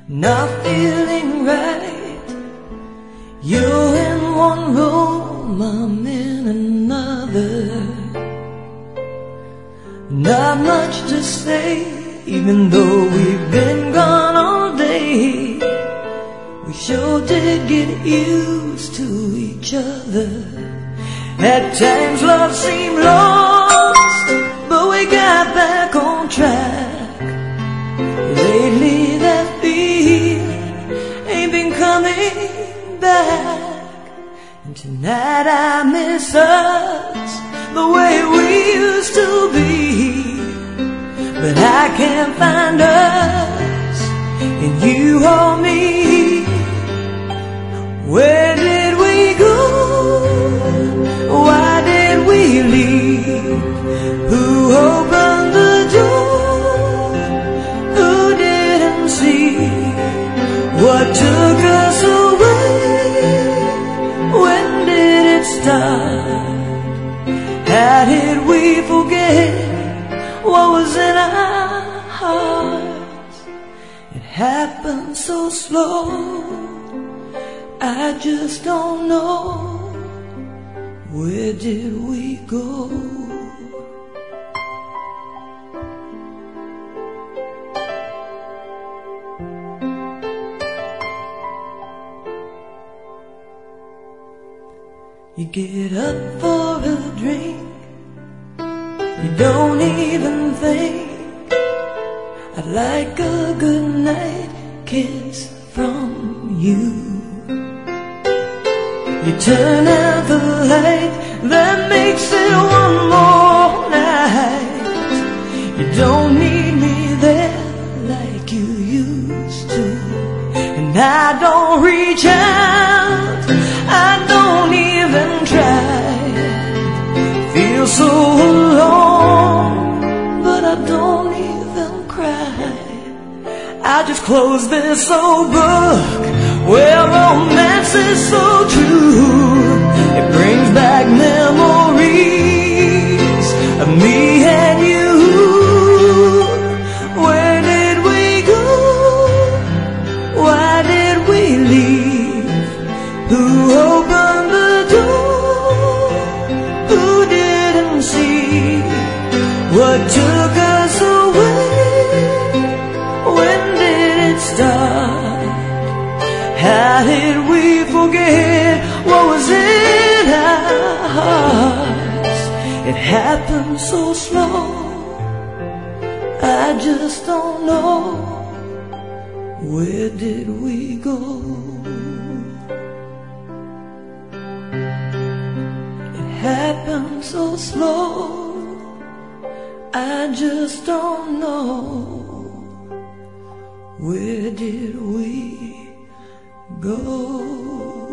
not feeling right. You're in one room, I'm in another. Not much to say, even though we've been gone all day. We sure did get used to each other. At times love seemed lost, but we got back on track. Lately that feeling ain't been coming back. And tonight I miss us the way we used to be. But I can't find us in you or me. Where did we go? Why did we leave? Who opened the door? Who didn't see what took us away? When did it start? How did we forget what was in our hearts? It happened so slow, I just don't know. Where did we go? You get up for a drink, you don't even think. I'd like a good night kiss from you. You turn out the light that makes it one more night. You don't need me there like you used to. And I don't reach out, I don't even try. Feel so alone, but I don't even cry. I just close this old book where romance is so true. It brings back memories of me and you. Where did we go? Why did we leave? Who opened the door? Who didn't see what took us away? When did it start? How did we forget what was in our hearts? It happened so slow, I just don't know. Where did we go? It happened so slow, I just don't know. Where did we go?